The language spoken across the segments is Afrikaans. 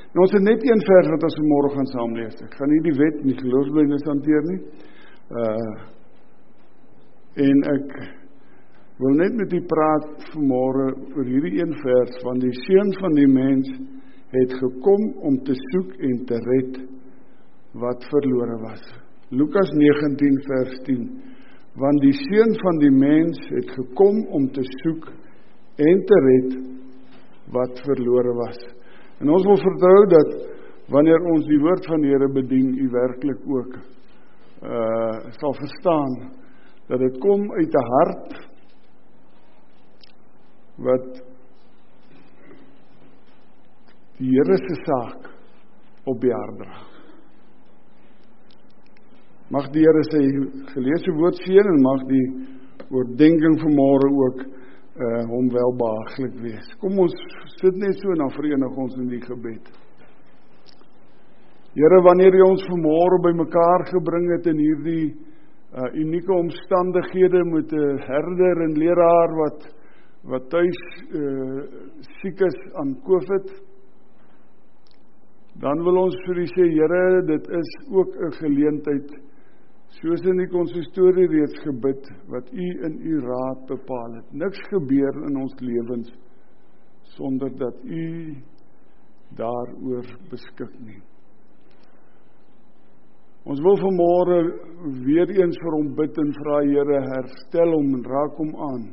En ons het net een vers wat ons vanmôre gaan saam lees. Ek gaan nie die wet en die geloofsbelijdenis hanteer nie. En ek wil net met u praat vanmôre oor hierdie een vers, want die Seun van die mens het gekom om te soek en te red wat verlore was. Lukas 19 vers 10. Want die Seun van die mens het gekom om te soek en te red wat verlore was. En ons wil vertrou dat wanneer ons die woord van die Here bedien, u werklik ook sal verstaan dat dit kom uit 'n hart wat die Here se saak op die hart dra. Mag die Here sy geleesde woord seën en mag die oordeenking vanmôre ook hom welbehaaglik wees. Kom ons sit net so en dan verenig ons in die gebed. Here, wanneer U ons vanmôre bymekaar gebring het in hierdie unieke omstandighede met 'n herder en leraar wat tuis siek is aan COVID, dan wil ons vir U sê, Here, dit is ook 'n geleentheid, soos in die konsistorie reeds gebid, wat U in U raad bepaal het. Niks gebeur in ons lewens sonder dat U daaroor beskik nie. Ons wil vanmôre weer eens vir hom bid en vra, Here, herstel hom en raak hom aan.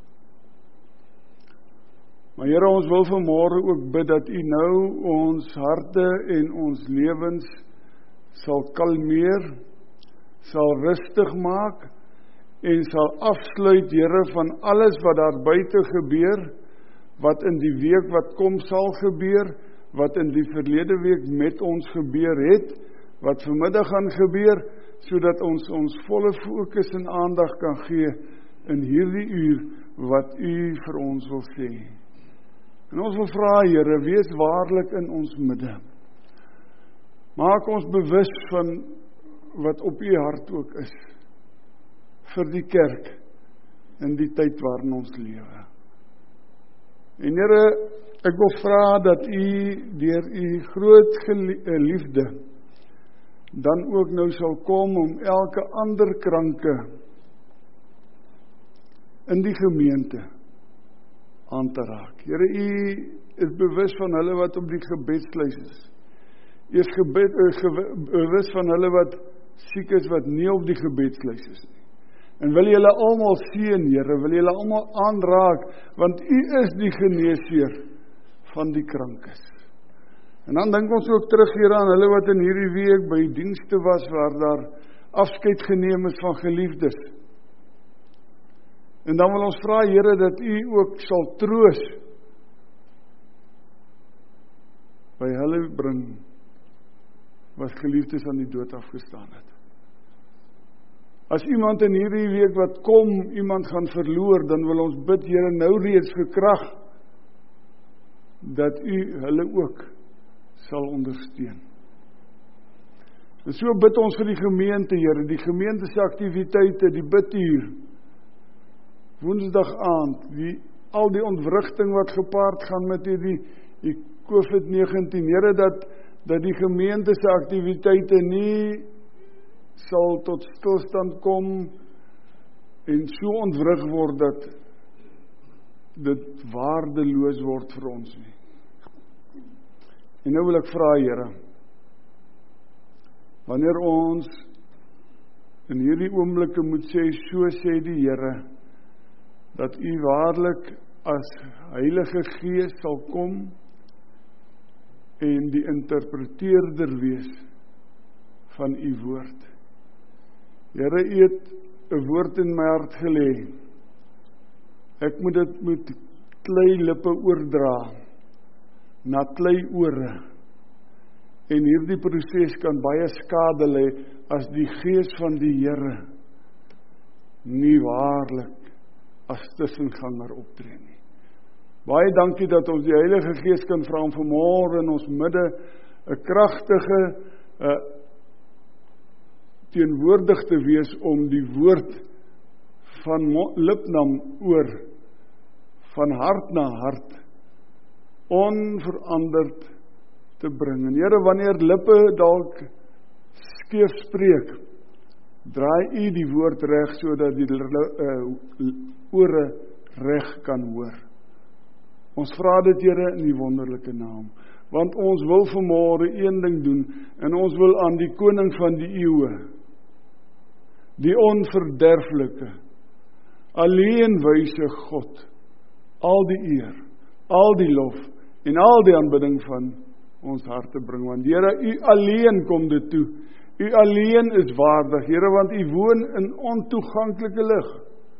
Maar Here, ons wil vanmôre ook bid dat U nou ons harte en ons lewens sal kalmeer, sal rustig maak en sal afsluit, Here, van alles wat daar buite gebeur, wat in die week wat kom sal gebeur, wat in die verlede week met ons gebeur het, wat vanmiddag gaan gebeur, sodat ons volle fokus en aandag kan gee in hierdie uur wat U vir ons wil sê. En ons wil vra, Here, wees waarlik in ons midde. Maak ons bewus van wat op U hart ook is, vir die kerk, in die tyd waarin ons lewe. En Here, ek wil vra dat U, deur U groot liefde, dan ook nou sal kom om elke ander kranke in die gemeente aan te raak. Here, U is bewus van hulle wat op die gebedslys is. U is bewus van hulle wat siek is, wat nie op die gebedslys is nie. En wil julle almal seën, Here, wil julle almal aanraak, want U is die geneesheer van die krankes. En dan dink ons ook terug hier aan hulle wat in hierdie week by dienste was, waar daar afskeid geneem is van geliefdes. En dan wil ons vra, Here, dat U ook sal troos by hulle bring, wat geliefdes aan die dood afgestaan het. As iemand in hierdie week wat kom, iemand gaan verloor, dan wil ons bid, Here, nou reeds vir krag, dat U hulle ook sal ondersteun. En so bid ons vir die gemeente, Here, die gemeente se aktiwiteite, die biduur, Woensdag aand, al die ontwrigting wat gepaard gaan met die COVID-19, Here, dat die gemeente se aktiwiteite nie sal tot stilstand kom en so ontwrig word dat dit waardeloos word vir ons nie. En nou wil ek vra, Here, wanneer ons in hierdie oomblikke moet sê, so sê die Here, dat U waarlik as Heilige Gees sal kom en die interpreteerder wees van U woord. Here, U het 'n woord in my hart gelê. Ek moet dit met klei lippe oordra na klei ore. En hierdie proses kan baie skade lê as die Gees van die Here nie waarlik as tussenganger optree nie. Baie dankie dat ons die Heilige Gees kan vra om vanmôre in ons midde 'n kragtige teenwoordig te wees om die woord van lip na oor, van hart na hart, onveranderd te bring. En Here, wanneer lippe dalk skeef spreek, draai U die woord reg, sodat die ore reg kan hoor. Ons vra dit, Here, in die wonderlike naam. Want ons wil vanmôre een ding doen, en ons wil aan die koning van die eeue, die onverderflike, alleen wyse God, al die eer, al die lof, en al die aanbidding van ons harte bring. Want Here, U alleen kom dit toe. U alleen is waardig, Here, want U woon in ontoeganklike lig.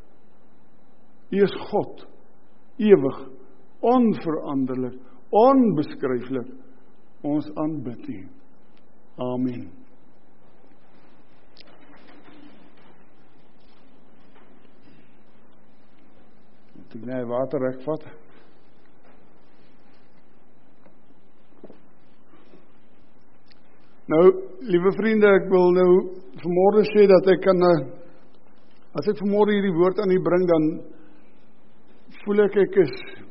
U is God, ewig, onveranderlik, onbeskryflik. Ons aanbid U. Amen. Moet ek nou water regvat? Nou, liewe vriende, ek wil nou vanmôre sê dat ek kan, as ek vanmôre hierdie woord aan U bring, dan voel ek is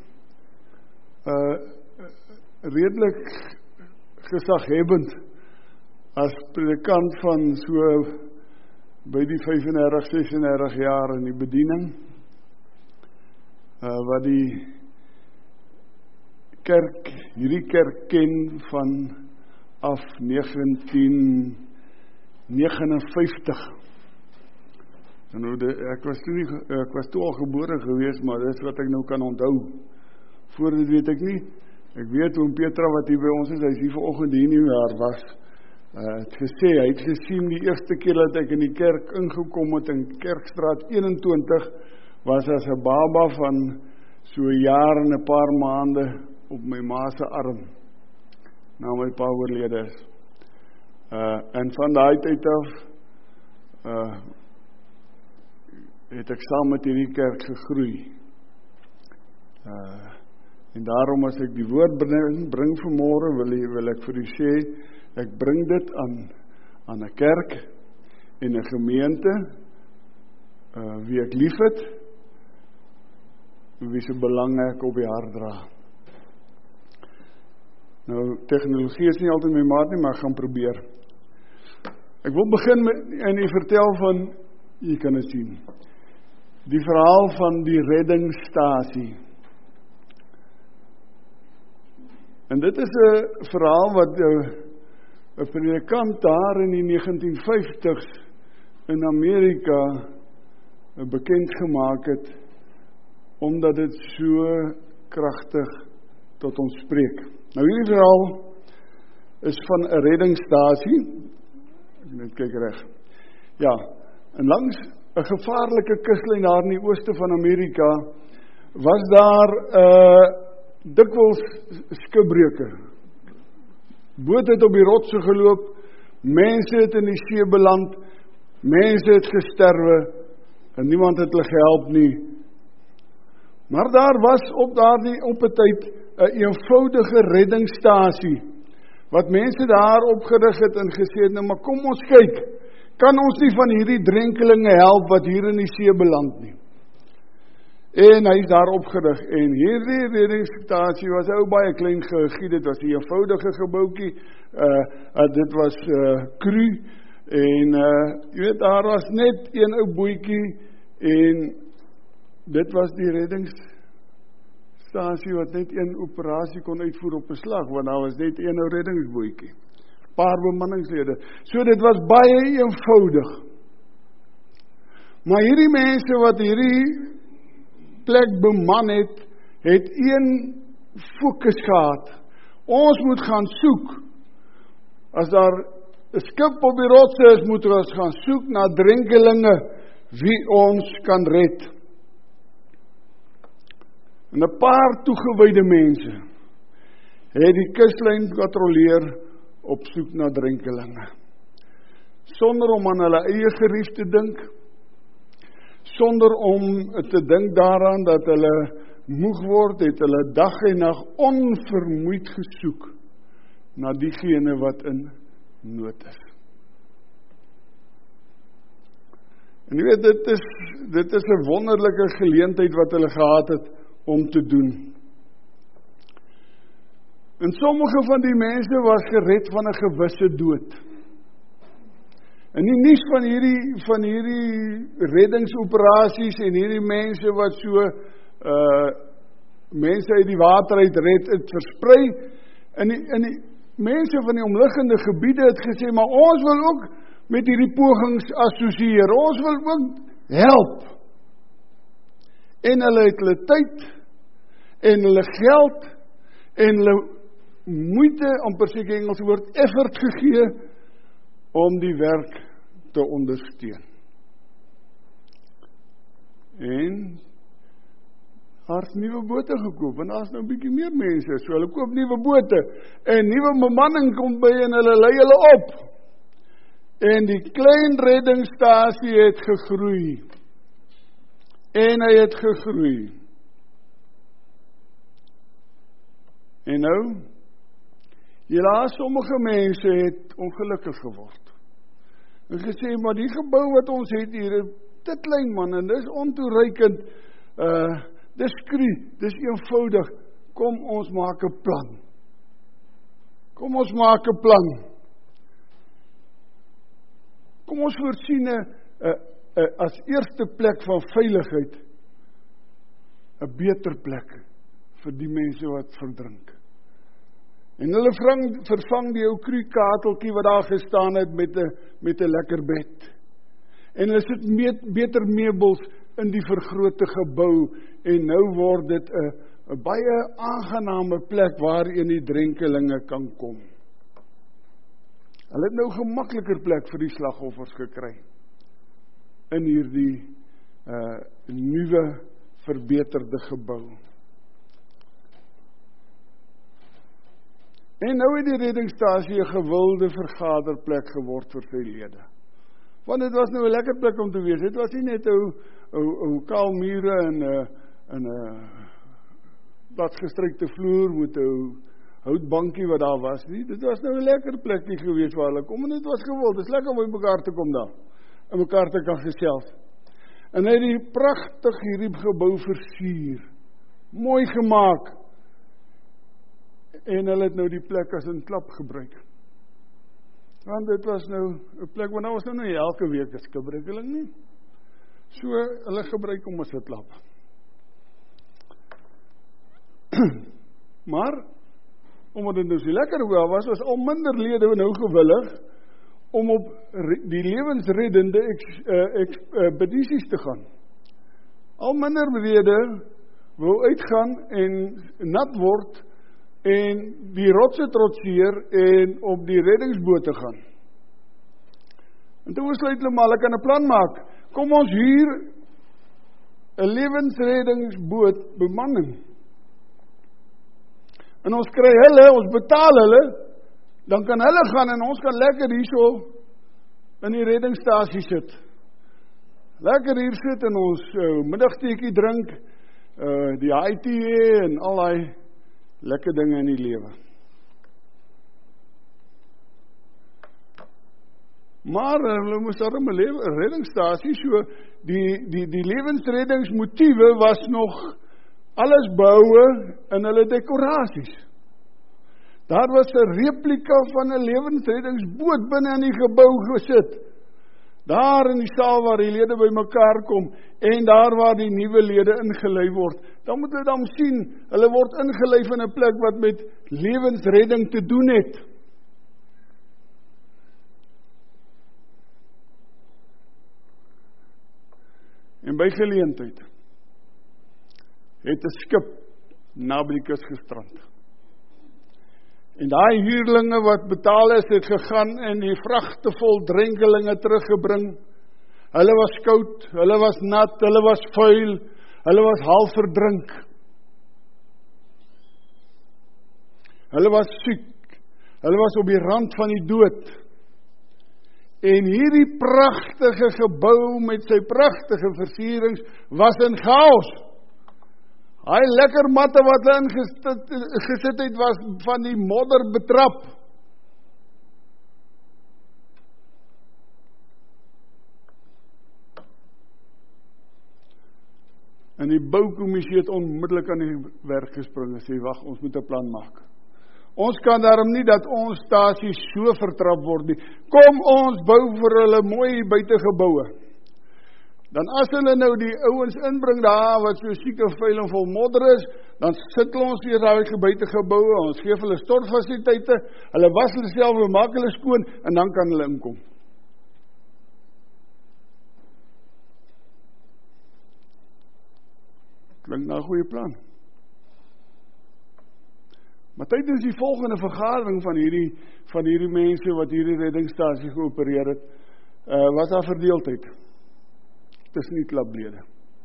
redelik gesaghebend as predikant van so by die 35, 36 jaar in die bediening, wat die kerk, hierdie kerk ken van af 1959. En nou, ek was toe al gebore gewees, maar dis wat ek nou kan onthou. Voor dit weet ek nie. Ek weet oom Petra wat hier by ons is, hy is hier vanoggend hier nie jaar was. Het gesê, hy het gesien die eerste keer dat ek in die kerk ingekom het in Kerkstraat 21, was as 'n baba van so 'n jaar en 'n paar maande op my ma se arm, na my pa oorlede is. En van daai tyd af het ek saam met hierdie kerk gegroei. En daarom as ek die woord bring vanmôre, wil ek vir u sê, ek bring dit aan 'n kerk en 'n gemeente, wie ek lief het, wie se belang ek op die hart dra. Nou, tegnologie is nie altyd my maat nie, maar ek gaan probeer. Ek wil begin en u vertel van, jy kan dit sien, die verhaal van die reddingsstasie. En dit is 'n verhaal wat 'n predikant daar in die 1950s in Amerika bekend gemaak het, omdat dit so kragtig tot ons spreek. Nou hierdie verhaal is van 'n reddingsstasie. Ek net kyk reg. Ja, en langs 'n gevaarlike kuslyn daar in die ooste van Amerika was daar dikwels skipbreuke. Bote het op die rotse geloop, mense het in die see beland, mense het gesterwe en niemand het hulle gehelp nie. Maar daar was op 'n tyd 'n eenvoudige reddingsstasie wat mense daar opgerig het en gesê het, nou maar kom ons kyk, kan ons nie van hierdie drenkelinge help wat hier in die see beland nie. En hy is daar opgerig, en hierdie reddingsstasie was baie klein gegiet, dit was 'n eenvoudige gebouetjie, dit was kru, en jy weet, daar was net een ou bootjie, en dit was die reddingsstasie wat net een operasie kon uitvoer op 'n slag, want daar was net een ou reddingsbootjie, paar bemanningslede. So dit was baie eenvoudig. Maar hierdie mense wat hierdie plek beman het een fokus gehad. Ons moet gaan soek. As daar 'n skip op die rotse is, moet ons gaan soek na drenkelinge wie ons kan red. En 'n paar toegewyde mense het die kuslyn patrolleer op soek na drenkelinge. Sonder om aan hulle eie gerief te dink, sonder om te dink daaraan dat hulle moeg word, het hulle dag en nag onvermoeid gesoek na diegene wat in nood is. En jy weet, dit is 'n wonderlike geleentheid wat hulle gehad het om te doen. En sommige van die mense was gered van 'n gewisse dood. En die nuus van hierdie reddingsoperasies en hierdie mense wat so mense uit die water uit red, het versprei, en die mense van die omliggende gebiede het gesê, maar ons wil ook met hierdie pogings assosieer, ons wil ook help. En hulle het hulle tyd, en hulle geld, en hulle moeite, amper seker Engelse woord, effort gegee, om die werk te ondersteun. En daar is nuwe bote gekoop, en daar is nou 'n bietjie meer mense, so hulle koop nuwe bote, en nuwe bemanning kom by, en hulle lei hulle op. En die klein reddingsstasie het gegroei, en hy het gegroei. En nou, helaas sommige mense het ongelukkig geword. En gesê, maar die gebou wat ons het hier, dit klein man, en dis ontoereikend, dis skru, dis eenvoudig, kom ons maak 'n plan. Kom ons maak 'n plan. Kom ons voorsien as eerste plek van veiligheid, 'n beter plek vir die mense wat verdrink. En hulle vervang die ou kriekateltjie wat daar gestaan het met 'n lekker bed. En hulle sit beter meubels in die vergrote gebou, en nou word dit 'n baie aangename plek waarin die drenkelinge kan kom. Hulle het nou gemakliker plek vir die slagoffers gekry in hierdie nuwe verbeterde gebou. En nou het die reddingsstasie 'n gewilde vergaderplek geword vir sy lede. Want dit was nou 'n lekker plek om te wees. Dit was nie net 'n kaal mure en 'n platgestrykte vloer met 'n houtbankie wat daar was nie. Dit was nou 'n lekker plekkie gewees waar hulle kom, en dit was gewild. Dit is lekker om by mekaar te kom daar, en mekaar te kan gesels. En hy het die pragtig hierdie gebou versier, mooi gemaak, en hulle het nou die plek as 'n klap gebruik. Want dit was nou 'n plek waar nou was nou nie elke week 'n skipbrekeling nie. So hulle gebruik hom as 'n klap. Maar omdat dit nou so lekker was al minder lede nou gewillig om op die lewensreddende expedisies te gaan. Al minder lede wou uitgaan en nat word en die rotse trotseer en op die reddingsbote gaan. En toe besluit hulle, maar hulle kan 'n plan maak. Kom ons huur 'n lewensreddingsboot bemanning. En ons kry hulle, ons betaal hulle, dan kan hulle gaan en ons kan lekker hierso in die reddingsstasie sit. Lekker hier sit en ons middagteetjie drink, die ITA en al die lekker dinge in die lewe. Maar hulle moes daarom 'n reddingsstasie, so die lewensreddingsmotiewe was nog alles boue in hulle dekorasies. Daar was 'n replika van 'n lewensreddingsboot binne in die gebou gesit. Daar in die saal waar die lede by mekaar kom, en daar waar die nuwe lede ingelei word. Dan moet hulle dan sien, hulle word ingelei in 'n plek wat met lewensredding te doen het. En by geleentheid het 'n skip naby die kus gestrand. En daai huurlinge wat betaal is, het gegaan en die vragte vol drenkelinge teruggebring. Hulle was koud, hulle was nat, hulle was vuil, hulle was half verdrink. Hulle was siek, hulle was op die rand van die dood. En hierdie pragtige gebou met sy pragtige versierings was in chaos. Hy lekker matte wat hulle ingesit het, was van die modder betrap. En die boukommissie het onmiddellik aan die werk gespring en sê, wag, ons moet 'n plan maak. Ons kan daarom nie dat ons stasies so vertrap word nie. Kom ons bou vir hulle mooi buitengeboue. Dan as hulle nou die ouens inbring daar wat so siek en vuil en vol modder is, dan sit ons weer daar buitengeboue, ons geef hulle stortfasiliteite, hulle was hulle self, hulle maak hulle skoon en dan kan hulle inkom. Klink na 'n goeie plan. Maar tydens die volgende vergadering van hierdie mense wat hierdie reddingsstasie geopereer het, was daar verdeeldheid tussen die klaplede.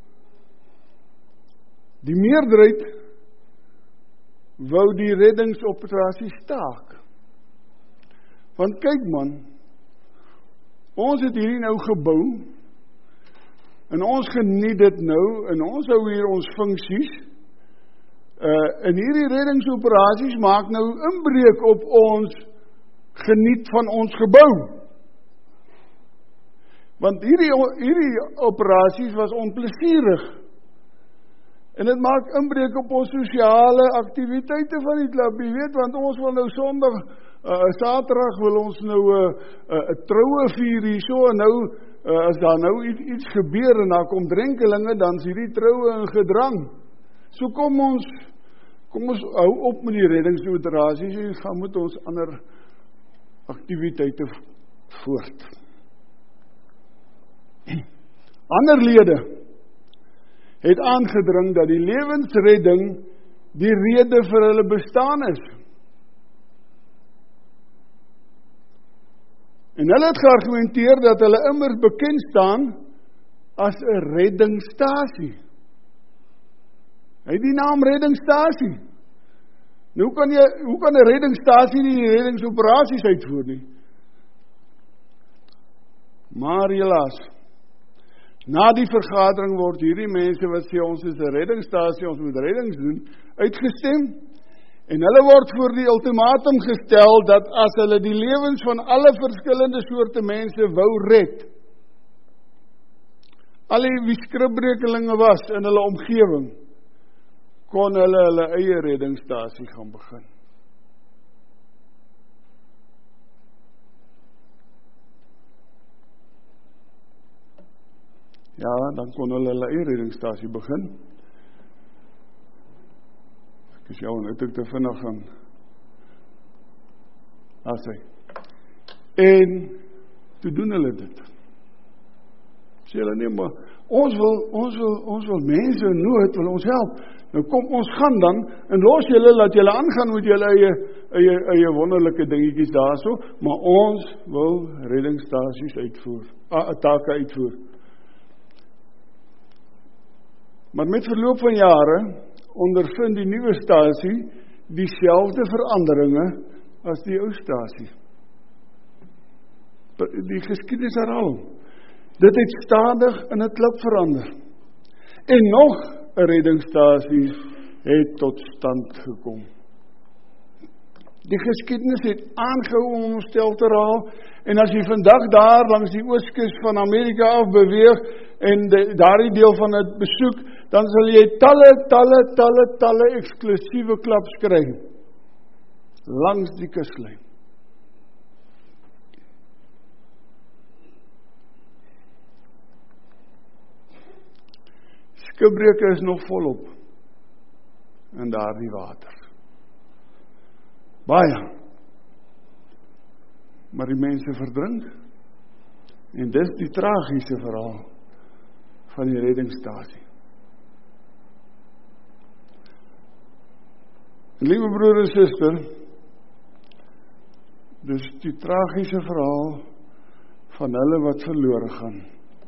Die meerderheid wou die reddingsoperasie staak. Want kyk man, ons het hierdie nou gebou, en ons geniet dit nou, en ons hou hier ons funksies, en hierdie reddingsoperasies maak nou inbreuk op ons geniet van ons gebou. Want hierdie operasies was onplesierig. En dit maak inbreuk op ons sosiale aktiwiteite van die klub. Jy weet, want ons wil nou Sondag, Saterdag wil ons nou 'n troue vier hierso, en nou, as daar nou iets gebeur en daar kom drenkelinge, dan is hierdie troue in gedrang. So kom ons hou op met die reddingsoperasies en gaan met ons ander aktiwiteite voort. Ander lede het aangedring dat die lewensredding die rede vir hulle bestaan is. En hulle het geargumenteer dat hulle immers bekend staan as 'n reddingsstasie. Hy het die naam reddingsstasie. Nou hoe kan 'n reddingsstasie nie die reddingsoperasies uitvoer nie? Maar helaas, na die vergadering word hierdie mense wat sê ons is 'n reddingsstasie, ons moet reddings doen, uitgestem. En hulle word voor die ultimatum gestel dat as hulle die lewens van alle verskillende soorte mense wou red, al wie skripbrekelinge was in hulle omgewing, kon hulle eie reddingsstasie gaan begin. Ja, dan kon hulle eie reddingsstasie begin. Ek is jou net ek te vinnig gaan. As hy. En toe doen hulle dit. Sê hulle nee, maar ons wil mense in nood, wil ons help. Nou kom ons gaan dan, en los julle, laat julle aangaan met julle eie wonderlike dingetjies daarso, maar ons wil reddingsstasies uitvoer, take uitvoer. Maar met verloop van jare, ondervind die nuwe stasie dieselfde veranderinge as die ou stasie. Die geskiedenis herhaal. Dit het stadig in 'n klip verander. En nog 'n reddingsstasie het tot stand gekom. Die geskiedenis het aangehou om homself te herhaal, en as jy vandag daar langs die ooskus van Amerika af beweeg en daardie deel van dit besoek, dan sal jy talle eksklusiewe klubs kry langs die kuslyn. Skipbreuke is nog volop in daardie water. Baie. Maar die mense verdrink. En dis die tragiese verhaal van die reddingsstasie. Liewe broer en suster, dis die tragiese verhaal van hulle wat verlore gaan.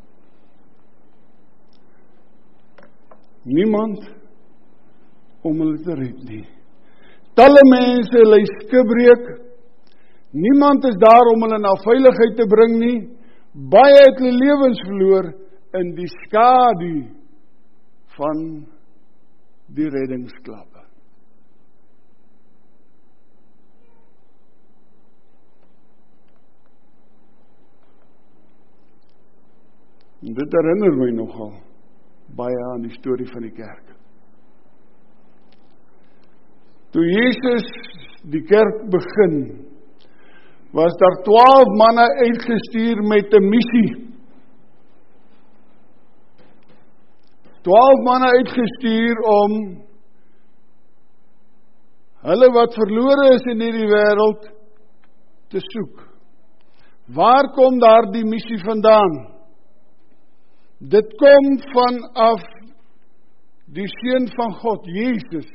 Niemand om hulle te red nie. Talle mense ly skipbreuk. Niemand is daar om hulle na veiligheid te bring nie. Baie het hulle lewens verloor in die skadu van die reddingsklappe. En dit herinner my nogal baie aan die storie van die kerk. Toe Jesus die kerk begin, was daar 12 manne uitgestuur met 'n missie. 12 manne uitgestuur om hulle wat verlore is in hierdie wêreld te soek. Waar kom daar die missie vandaan? Dit kom vanaf die Seun van God, Jesus,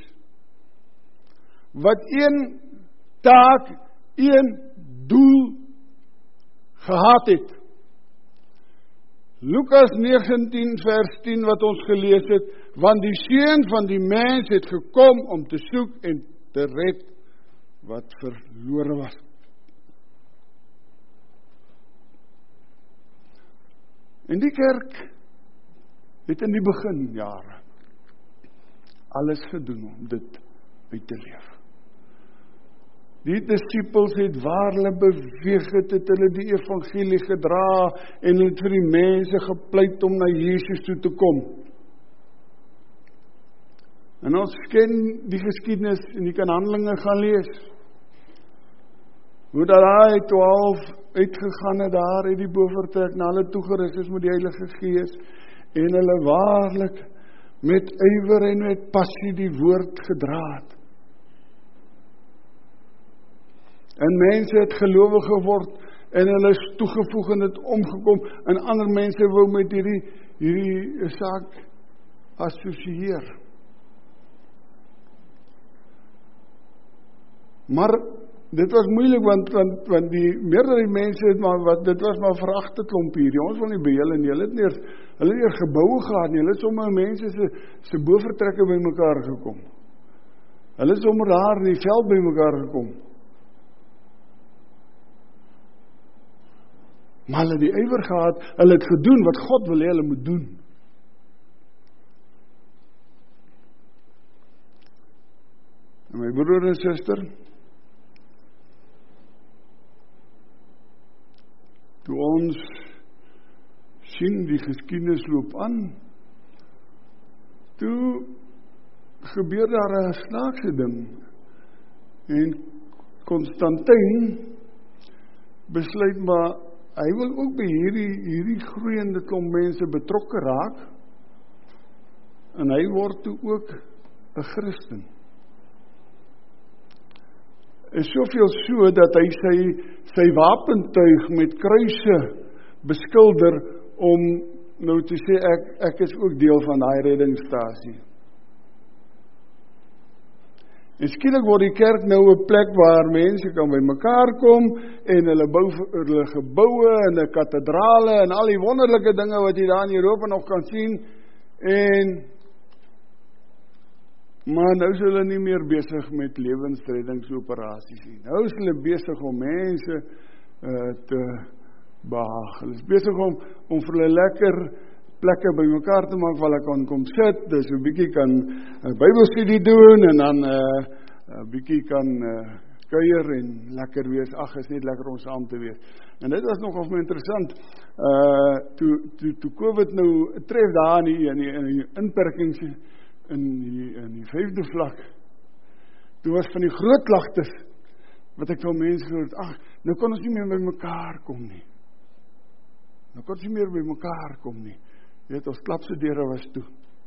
wat een taak, een doel gehad het. Lukas 19 vers 10 wat ons gelees het, want die Seun van die mens het gekom om te soek en te red wat verlore was. En die kerk het in die beginjare alles gedoen om dit uit te leef. Die disippels het waar hulle beweeg het hulle die evangelie gedra en het vir die mense gepleit om na Jesus toe te kom. En ons ken die geskiedenis en jy kan Handelinge gaan lees. Hoe dat daai 12 uitgegaan het daar uit die bofortrek na hulle toegerus is met die Heilige Gees en hulle waarlik met ywer en met passie die woord gedra het. En mense het gelowig geword en hulle is toegevoeg en het omgekom en ander mense wou met hierdie saak assosieer. Maar dit was moeilik want die meerdere mense het maar dit was maar veragte klomp hier. Ons wil nie by hulle nie. Hulle het nie geboue gehad nie. Hulle het sommer mense se bofortrekke bymekaar gekom. Hulle het sommer daar in die veld bymekaar gekom. Maar hulle het die ywer gehad, hulle het gedoen wat God wil hê hulle moet doen. En my broer en suster, toe ons sien die geskiedenis loop aan, toe gebeur daar 'n snaakse ding. En Konstantin besluit maar hy wil ook by hierdie groeiende klomp mense betrokke raak en hy word toe ook 'n Christen. En soveel so dat hy sy wapentuig met kruise beskilder om nou te sê ek is ook deel van daai reddingsstasie. En skielik word die kerk nou 'n plek waar mense kan by mekaar kom en hulle bou hulle geboue en 'n kathedrale en al die wonderlike dinge wat jy daar in Europa nog kan sien maar nou is hulle nie meer besig met lewensreddingsoperasies nie. Nou is hulle besig om mense te behaag. Hulle is besig om vir hulle lekker plekke by mekaar te maak waar hulle kan kom sit, dus 'n bietjie kan Bybelstudie doen en dan 'n bietjie kan kuier en lekker wees. Ag, is net lekker om saam te wees. En dit was nogal interessant. Toe COVID nou tref daar in die inperkings in die 5de vlak. Toe was van die groot klagtes wat ek van mense gehoor het, nou kon ons nie meer by mekaar kom nie. Nou kon ons nie meer by mekaar kom nie. Jy weet, ons klapse deure was toe.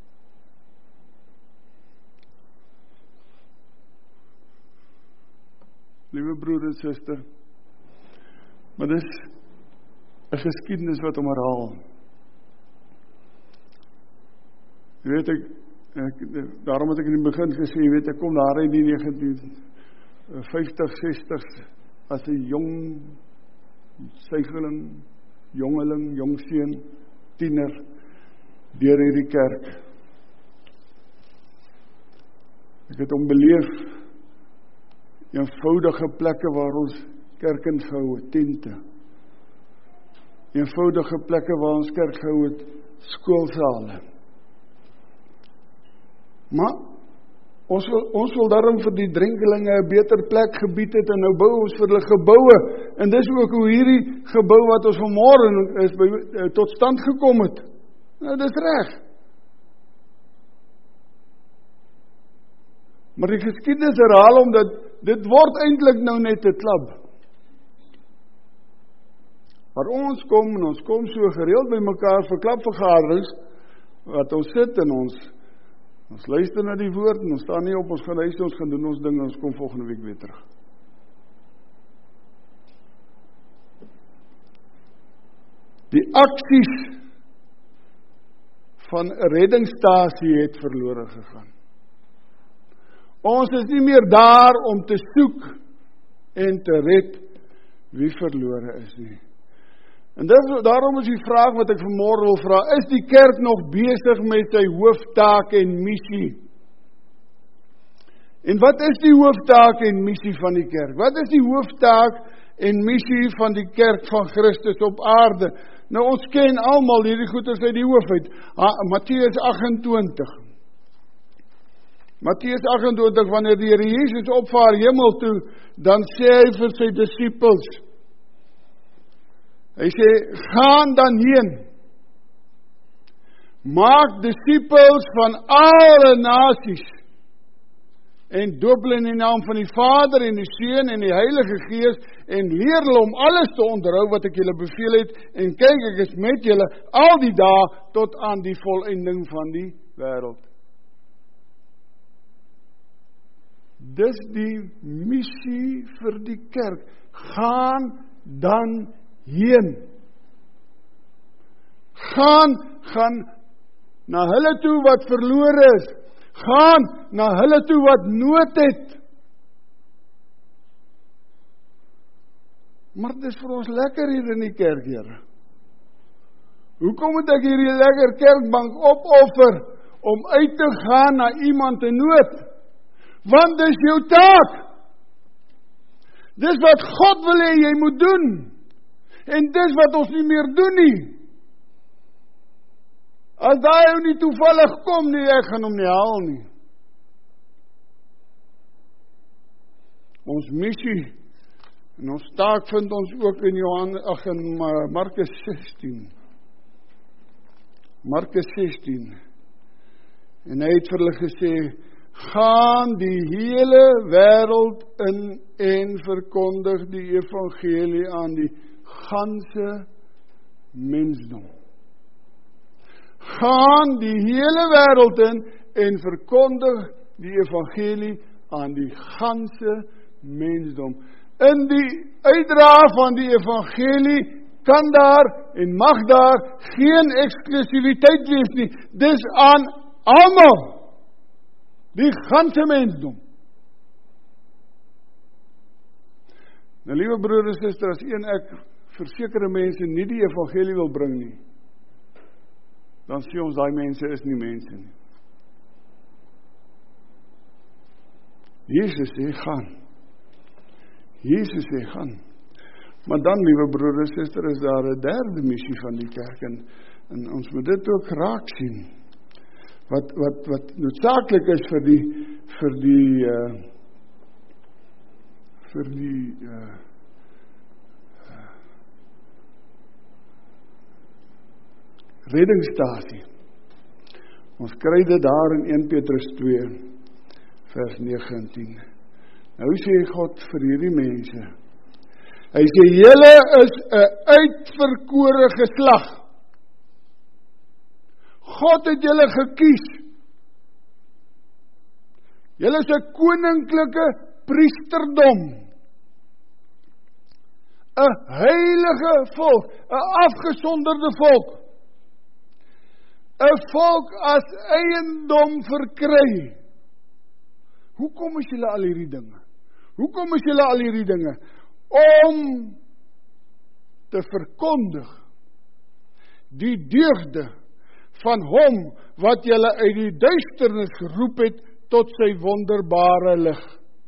Liewe broer en suster, maar dis 'n geskiedenis wat om herhaal. Jy weet, daarom het ek in die begin gesê, jy weet, ek kom daar in die 1950, 60 as 'n jong suigeling, jongeling, jongseun, tiener, deur hierdie kerk. Ek het hom beleef, eenvoudige plekke waar ons kerk in gehou het, tente. Eenvoudige plekke waar ons kerk gehou het, skoolsale. Maar ons wil daarom vir die drenkelinge 'n beter plek gebied het en nou bou ons vir hulle geboue. En dis ook hoe hierdie gebou wat ons vanmôre is tot stand gekom het. Nou, dis reg. Maar die geskiedenis herhaal omdat dit word eintlik nou net 'n klub. Maar ons kom so gereeld by mekaar vir klapvergaderings, wat ons sit en ons luister na die woord, en ons staan nie op, ons gaan luister, ons gaan doen ons ding, en ons kom volgende week weer terug. Die aksies van 'n reddingsstasie het verlore gegaan. Ons is nie meer daar om te soek en te red wie verlore is nie. En daarom is die vraag wat ek vanmôre wil vra, is die kerk nog besig met sy hooftaak en missie? En wat is die hooftaak en missie van die kerk? Wat is die hooftaak en missie van die kerk van Christus op aarde? Nou ons ken almal hierdie goeters uit die hoof uit. Matteus 28. Matteus 28, wanneer die Here Jesus opvaar hemel toe, dan sê hy vir sy disippels, hy sê, gaan dan heen, maak disippels van alle nasies, en doop hulle in die naam van die Vader en die Seun en die Heilige Gees, en leer hulle om alles te onderhou wat ek julle beveel het, en kyk, ek is met julle al die dae tot aan die volëinding van die wêreld. Dis die missie vir die kerk. Gaan dan heen. Gaan na hulle toe wat verlore is. Gaan na hulle toe wat nood het. Maar dit is vir ons lekker hier in die kerk, Here. Hoekom moet ek hierdie lekker kerkbank opoffer om uit te gaan na iemand in nood? Want dis jou taak. Dis wat God wil hê jy moet doen. En dis wat ons nie meer doen nie. As daai ou nie toevallig kom nie, ek gaan hom nie haal nie. Ons missie en ons taak vind ons ook in Markus 16. Markus 16. En hy het vir hulle gesê, gaan die hele wêreld in en verkondig die evangelie aan die ganse mensdom. Gaan die hele wêreld in en verkondig die evangelie aan die ganse mensdom. In die uitdra van die evangelie kan daar en mag daar geen eksklusiviteit wees nie. Dis aan almal. Die ganse mensdom. Nou liewe broer en suster, as ek vir sekere mense nie die evangelie wil bring nie, dan sê ons daai mense is nie mense nie. Jesus sê gaan. Jesus sê gaan. Maar dan, liewe broer en suster, is daar 'n derde missie van die kerk en ons moet dit ook raak sien. Wat noodsaaklik is vir die reddingsstasie. Ons kry dit daar in 1 Petrus 2 vers 9 en 10. Nou sê God vir hierdie mense, hy sê, julle is 'n uitverkore geslag. God het julle gekies. Julle is 'n koninklike priesterdom. 'n heilige volk, 'n afgesonderde volk. 'n volk as eiendom verkry. Hoekom is julle al hierdie dinge? Hoekom is julle al hierdie dinge? Om te verkondig die deugde van hom wat julle uit die duisternis geroep het tot sy wonderbare lig.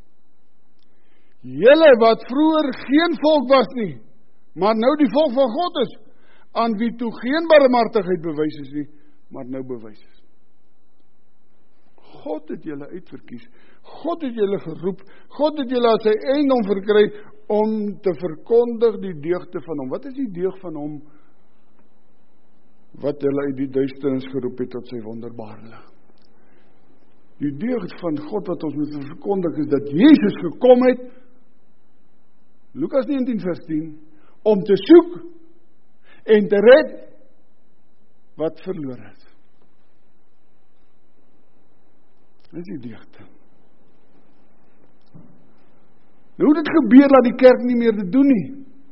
Julle wat vroeër geen volk was nie, maar nou die volk van God is, aan wie toe geen barmhartigheid bewys is nie, maar nou bewys is. God het julle uitverkies. God het julle geroep. God het julle as sy eiendom verkry om te verkondig die deugde van hom. Wat is die deug van hom wat hulle uit die duisternis geroep het tot sy wonderbare lig? Die deugd van God wat ons moet verkondig is dat Jesus gekom het, Lukas 19 vers 10, om te soek en te red wat verloor is. Dis die deugd. Nou hoe dit gebeur dat die kerk nie meer dit doen nie?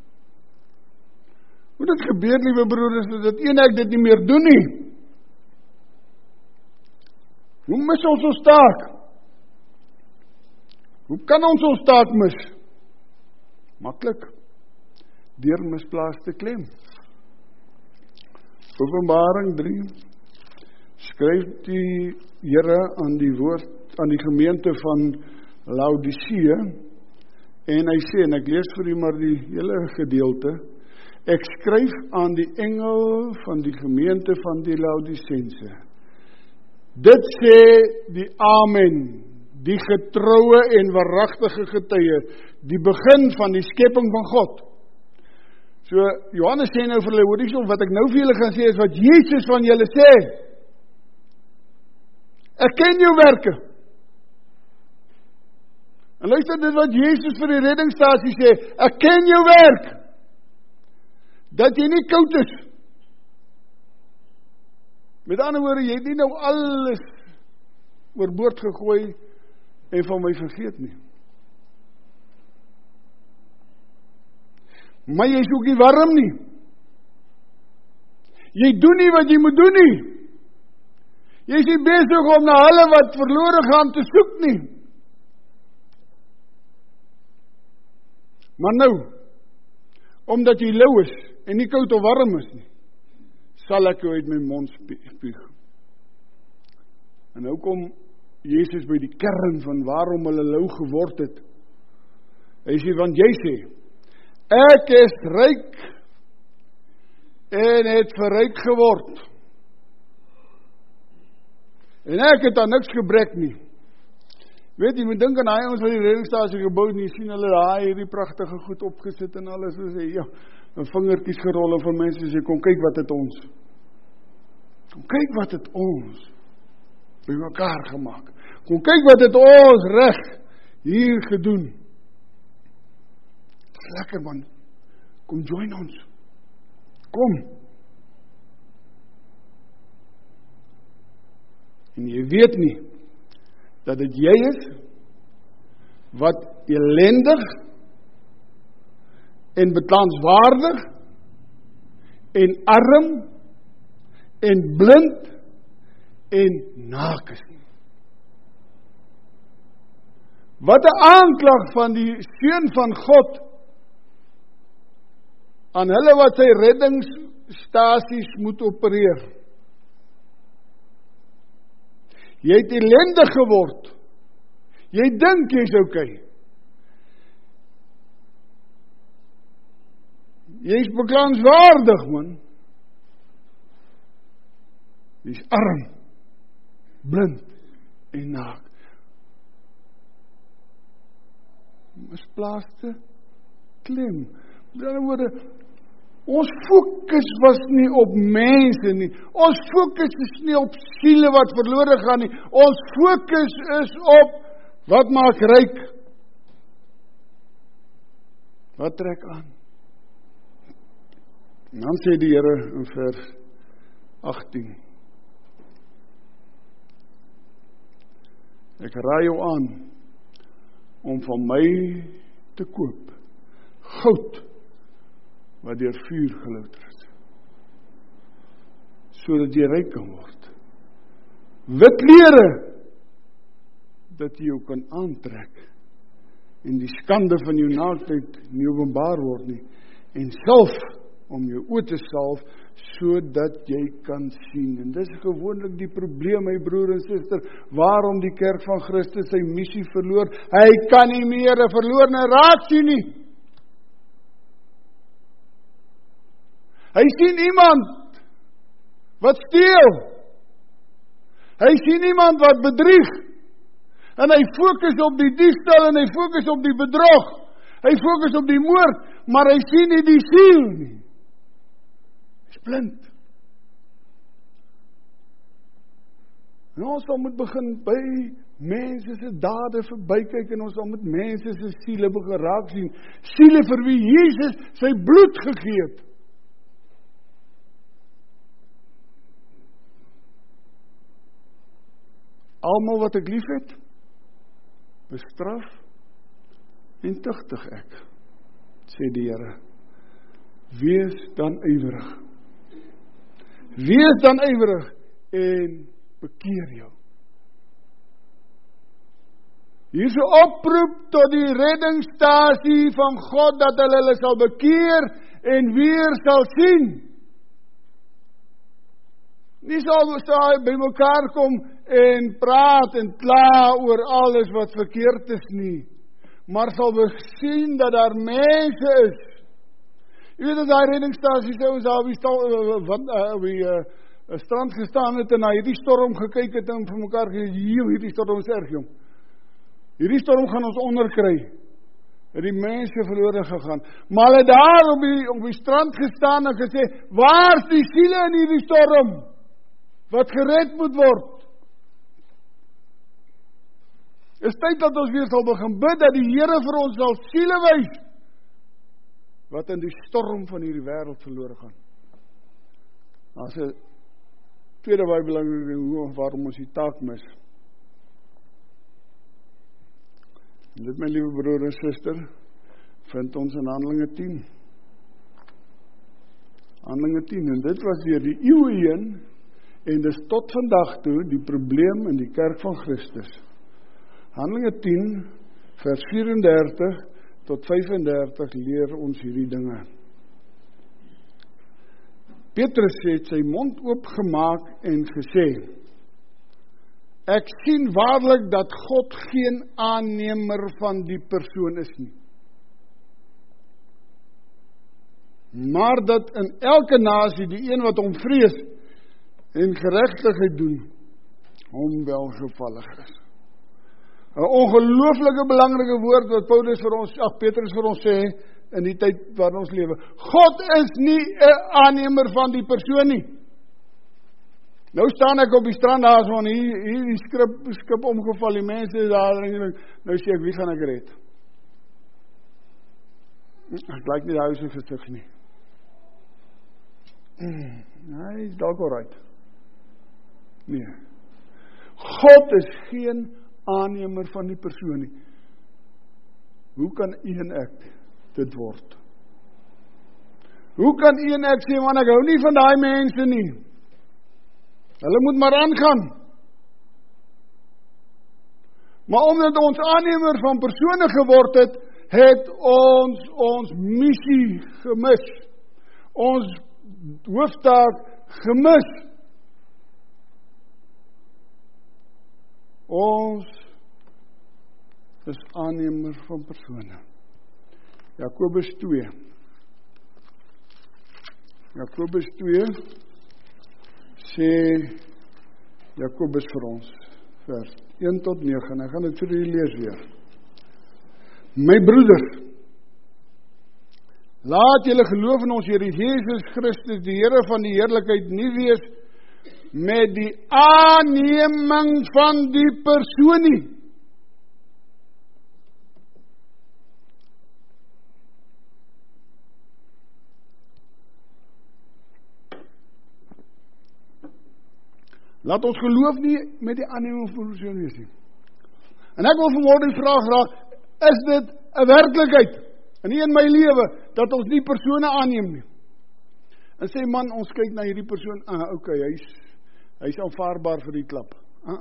Hoe dit gebeur, liewe broeders, dat eenheid dit nie meer doen nie? Hoe mis ons taak? Hoe kan ons taak mis? Maklik, deur misplaaste klem. Openbaring 3 skryf die Here aan die gemeente van Laodicea, en hy sê, en ek lees vir u maar die hele gedeelte, ek skryf aan die engel van die gemeente van die Laodicense. Dit sê die Amen, die getroue en waaragtige getuie, die begin van die skepping van God. So, Johannes sê nou vir hulle, hoor hierso, wat ek nou vir julle gaan sê, is wat Jesus van julle sê. Ek ken jou werke. En luister, dit wat Jesus vir die reddingsstasie sê, ek ken jou werk. Dat jy nie koud is. Met ander woorde, jy het nie nou alles oorboord gegooi en van my vergeet nie. Maar jy is ook nie warm nie. Jy doen nie wat jy moet doen nie. Jy is nie besig om na hulle wat verlore gaan te soek nie. Maar nou, omdat jy lou is en nie koud of warm is nie, sal ek jou uit my mond spuug. En nou kom Jesus by die kern van waarom hulle lou geword het. Hy sê, want jy sê, ek is ryk en het verryk geword. En ek het aan niks gebrek nie. Weet jy, moet dink aan hy ons van die reddingsstasie gebou, en jy sien hulle daar hierdie pragtige goed opgesit en alles, so sê, ja, en vingertjies gerol van mense, sê, kom kyk wat het ons. Kom kyk wat het ons by mekaar gemaak. Kom kyk wat het ons reg hier gedoen. Lekker man, kom join ons. Kom. En jy weet nie, dat dit jy is, wat elendig, en beklaanswaardig, en arm, en blind, en naak is nie. Wat 'n aanklag van die Seun van God, aan hulle wat sy reddingsstasies moet opereer. Jy het elendig geword. Jy dink jy's okay. Jy's beklaanswaardig, man. Jy's arm, blind en naak. Misplaaste klem. Met ander woorde, ons fokus was nie op mense nie. Ons fokus is nie op siele wat verlore gaan nie. Ons fokus is op wat maak ryk. Wat trek aan? En dan sê die Here in vers 18. Ek raai jou aan om van my te koop goud wat deur vuur gelouter is, sodat jy ryk kan word. Wit klere dat jy jou kan aantrek en die skande van jou naaktheid nie openbaar word nie, en salf om jou oë te salf sodat jy kan sien. En dis gewoonlik die probleem, my broer en suster, waarom die kerk van Christus sy missie verloor. Hy kan nie meer 'n verlorene raak sien nie. Hy sien iemand wat steel. Hy sien iemand wat bedrieg. En hy fokus op die diefstal en hy fokus op die bedrog. Hy fokus op die moord, maar hy sien nie die siel nie. Hy is blind. En ons sal moet begin by mense se dade verbykyk en ons sal met mense se siele begin raak sien. Siele vir wie Jesus sy bloed gegee het. Almal wat ek lief het, bestraf en tugtig ek, sê die Here. Wees dan ywerig. Wees dan ywerig en bekeer jou. Hier is 'n oproep tot die reddingsstasie van God dat hulle sal bekeer en weer sal sien. Nie sal by mekaar kom en praat en kla oor alles wat verkeerd is nie, maar sal sien dat daar mense is. Jy weet dat daai reddingsstasie sê ons daar op die strand gestaan het en na hierdie storm gekyk het en vir mekaar gesê, hierdie storm is erg jong. Hierdie storm gaan ons onderkry. Het die mense verlore gegaan. Maar hulle daar op die strand gestaan en gesê, waar is die siele in hierdie storm? Wat gered moet word. Is tyd dat ons weer sal begin bid, dat die Here vir ons sal siele wys, wat in die storm van hierdie wêreld verlore gaan. As 'n tweede baie belangrike ding, waarom ons die taak mis. En dit, my liewe broer en suster, vind ons in Handelinge 10. Handelinge 10, en dit was deur die eeue heen, en dis tot vandag toe die probleem in die kerk van Christus. Handelinge 10, vers 34 tot 35 leer ons hierdie dinge. Petrus het sy mond oopgemaak en gesê, ek sien waarlik dat God geen aannemer van die persoon is nie. Maar dat in elke nasie die een wat hom vrees en geregtigheid doen, hom welgevallig is. 'n ongelooflike belangrike woord wat Petrus vir ons sê in die tyd waarin ons lewe. God is nie 'n aannemer van die persoon nie. Nou staan ek op die strand daar, so hier die skip omgeval, die mense is daar, en nou sê ek, wie gaan ek red? Ek lyk nie die huis in gesig nie. Hy is dalk alright. Nee. God is geen aannemer van die persoon nie. Hoe kan u en ek dit word? Hoe kan u en ek sê, man, ek hou nie van daai mense nie. Hulle moet maar aangaan. Maar omdat ons aannemer van persone geword het, het ons missie gemis. Ons hooftaak gemis. Ons is aannemer van persone. Jakobus 2. Jakobus 2 sê Jakobus vir ons, vers 1 tot 9, en ek gaan dit vir julle lees weer. My broeders, laat julle geloof in ons Here Jesus Christus, die Here van die heerlikheid, nie wees met die aanneming van die persoon nie. Laat ons geloof nie met die aanneming van die persoon wees nie. En ek wil vanmôre die vraag raak, is dit 'n werklikheid in my lewe, dat ons nie persone aanneem nie? En sê, man, ons kyk na hierdie persoon, okay, hy's aanvaarbaar vir die klap.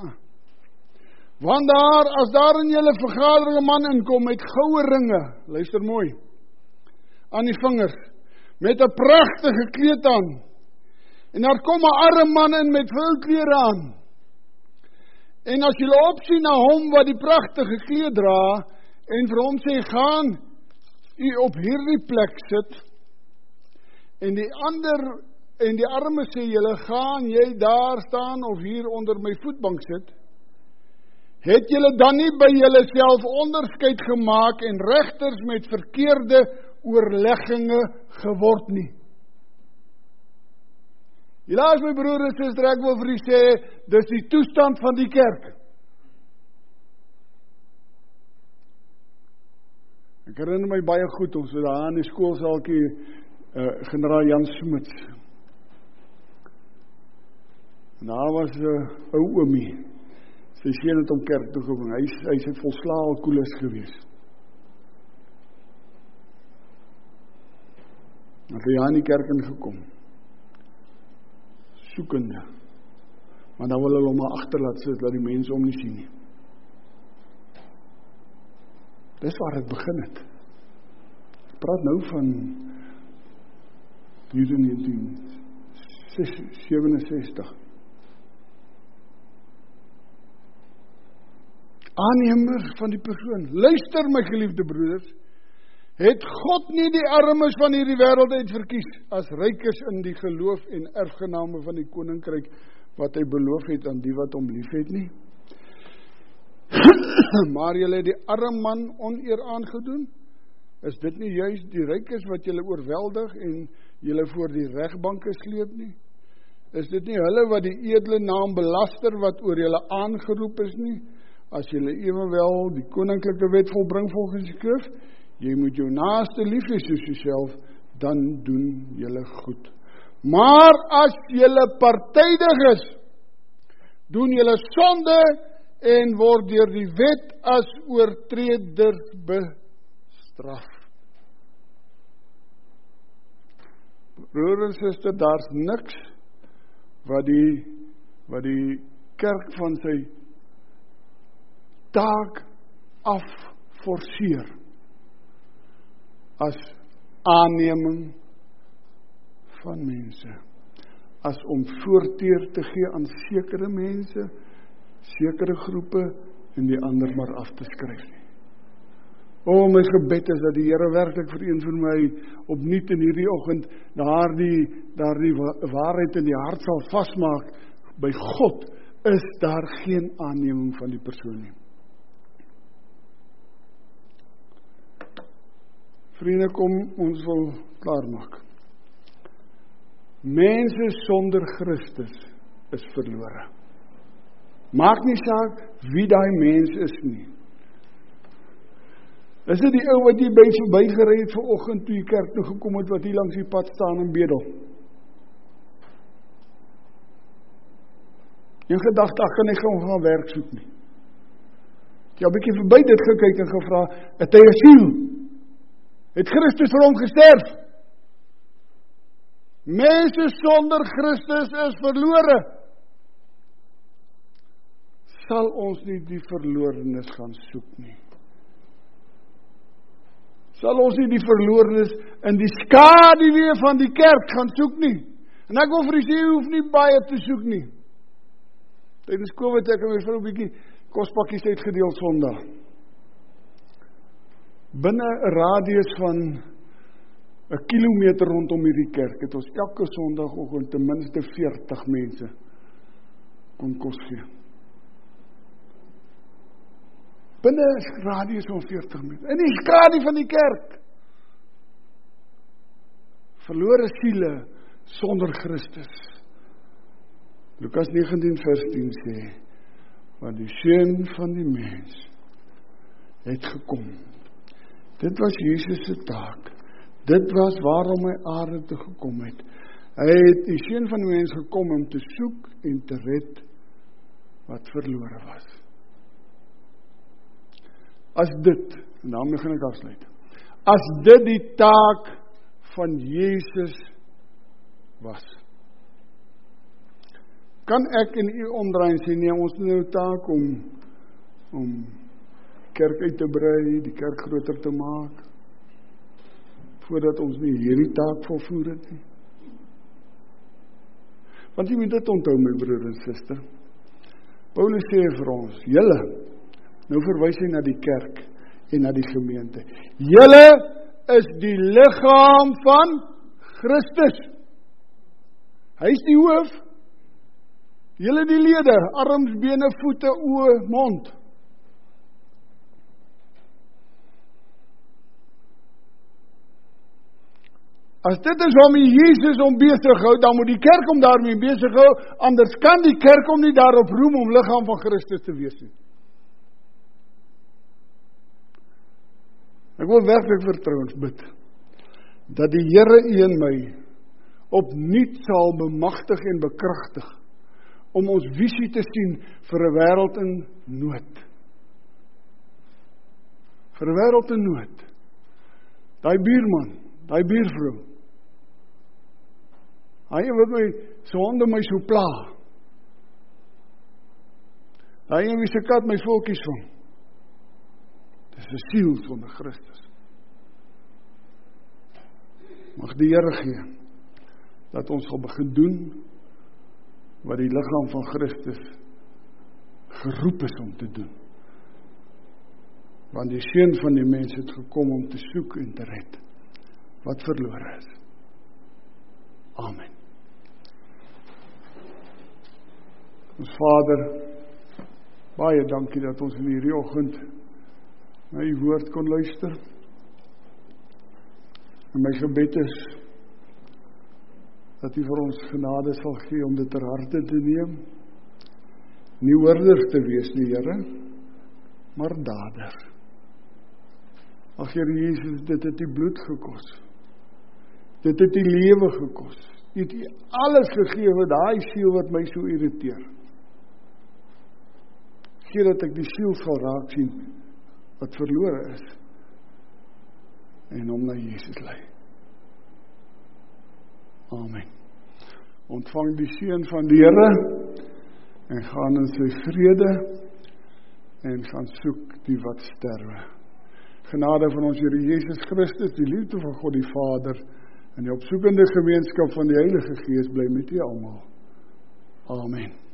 Want as daar in julle vergadering 'n man inkom met goue ringe, luister mooi, aan die vingers, met 'n pragtige kleed aan, en daar kom 'n arme man in met vuil klere aan, en as julle opsien na hom wat die pragtige kleed dra, en vir hom sê, gaan u op hierdie plek sit, en die arme sê julle, gaan jy daar staan of hier onder my voetbank sit, het julle dan nie by julle self onderskeid gemaak en regters met verkeerde oorlegginge geword nie. Helaas my broer en suster, ek wil vir u sê, dis die toestand van die kerk. Ek herinner my baie goed, ons het daar in die skoolsaaltjie, generaal Jan Smuts. En daar was 'n ou oomie, sy seun het hom kerk toe gebring, hy het volslae alkoholist gewees. En hy het in die kerk ingekom, soekende, maar dan wil hulle hom maar agterlaat sit, dat die mense hom nie sien nie. Dis waar het begin het. Ek praat nou van 1967. Aannemer van die persoon. Luister my geliefde broeders, het God nie die armes van hierdie wêreld uit verkies, as rykers in die geloof en erfgename van die koninkryk, wat hy beloof het aan die wat hom lief het nie? Maar julle het die arme man oneer aangedoen? Is dit nie juist die rykes wat julle oorweldig en julle voor die regbanke sleep nie? Is dit nie hulle wat die edele naam belaster wat oor julle aangeroep is nie? As julle ewenwel die koninklike wet volbring volgens die skrif, jy moet jou naaste lief hê soos jouself, dan doen julle goed. Maar as julle partydig is, doen julle sonde en word deur die wet as oortreders bestraf. Broer en suster, daar's niks wat die kerk van sy taak afforceer as aanneming van mense, as om voorkeur te gee aan sekere mense, sekere groepe en die ander maar af te skryf nie. My gebed is dat die Here werklik vir een van my opnuut in hierdie oggend daardie waarheid in die hart sal vasmaak. By God is daar geen aanneming van die persoon nie. Vriende, kom ons wil klaarmaak. Mense sonder Christus is verlore. Maak nie saak wie daai mens is nie. Is dit die ou wat hier by verby gery het vanoggend toe die kerk toe gekom het, wat hier langs die pad staan en bedel? Jou gedagte, ek kan nie gaan werk soek nie. Ek het 'n bietjie verby dit gekyk en gevra, het hy 'n siel? Het Christus vir hom gesterf? Mense sonder Christus is verlore. Sal ons nie die verlorenes gaan soek nie? Sal ons nie die verlorenes in die skaduwee van die kerk gaan soek nie? En ek wil vir u sê, jy hoef nie baie te soek nie. Tydens COVID ek en my vrou 'n bietjie kospakkies uitgedeel Sondag. Binne 'n radius van 'n kilometer rondom hierdie kerk het ons elke Sondagoggend ten minste 40 mense kon kos gee. Binne 'n radius van 40 meter. In die skadu van die kerk. Verlore siele sonder Christus. Lukas 19 vers 10 sê, want die seun van die mens het gekom. Dit was Jesus se taak. Dit was waarom hy aarde toe gekom het. Hy het die seun van die mens gekom om te soek en te red wat verlore was. As dit, en daarmee gaan ek afsluit, as dit die taak van Jesus was, kan ek en u omdraai en sê, nee, ons het nou taak om kerk uit te brei, die kerk groter te maak, voordat ons nie hierdie taak volvoer het nie. Want jy moet dit onthou, my broer en suster. Paulus sê vir ons, julle, nou verwys hy na die kerk en na die gemeente. Julle is die liggaam van Christus. Hy is die hoof. Julle die lede, arms, bene, voete, oë, mond. As dit is waarmee Jesus hom besig hou, dan moet die kerk hom daarmee besig hou, anders kan die kerk hom nie daarop roem om liggaam van Christus te wees nie. Ek wil werklik vertrouens bid, dat die Here U en my opnuut sal bemagtig en bekragtig, om ons visie te sien vir 'n wêreld in nood. Vir 'n wêreld in nood. Daai buurman, daai buurvrou, hy wat my sonde my so pla. Daai een wie se kat my voeltjies vang. Dis 'n siel sonder Christus. Mag die Here gee dat ons sal begin doen wat die liggaam van Christus geroep is om te doen. Want die Seun van die mens het gekom om te soek en te red wat verlore is. Amen. Ons Vader, baie dankie dat ons in hierdie oggend na U woord kon luister. En my gebed is dat U vir ons genade sal gee om dit ter harte te neem. Nie hoorders te wees nie, Here, maar dader. Ag Here Jesus, dit het U bloed gekos. Dit het U lewe gekos. U het U alles gegee vir daai siel wat my so irriteer. Gee dat ek die siel sal raak sien wat verlore is en hom na Jesus lei. Amen. Ontvang die seën van die Here en gaan in sy vrede en gaan soek die wat sterwe. Genade van ons Here Jesus Christus, die liefde van God die Vader en die opsoekende gemeenskap van die Heilige Gees bly met u almal. Amen.